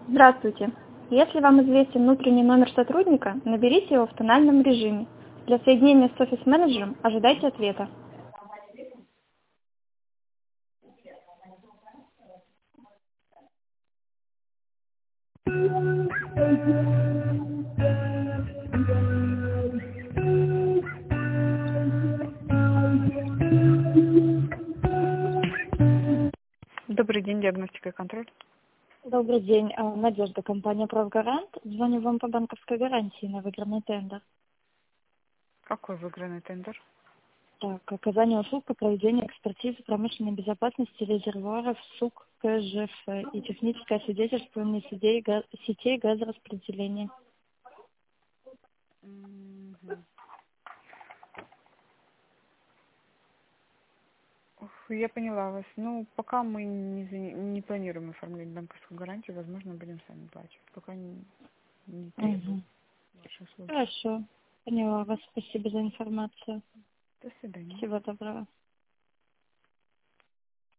Здравствуйте. Если вам известен внутренний номер сотрудника, наберите его в тональном режиме. Для соединения с офис-менеджером ожидайте ответа. Добрый день, диагностика и контроль. Добрый день. Надежда, компания «Правгарант». Звоню вам по банковской гарантии на выигранный тендер. Какой выигранный тендер? Так, оказание услуг по проведению экспертизы промышленной безопасности резервуаров СУК КЖФ и техническое свидетельствование сетей газораспределения. Мгм. Я поняла вас. Ну, пока мы не планируем оформлять банковскую гарантию, возможно, будем сами платить. Пока не требуем Угу. ваши услуги. Хорошо. Поняла вас. Спасибо за информацию. До свидания. Всего доброго.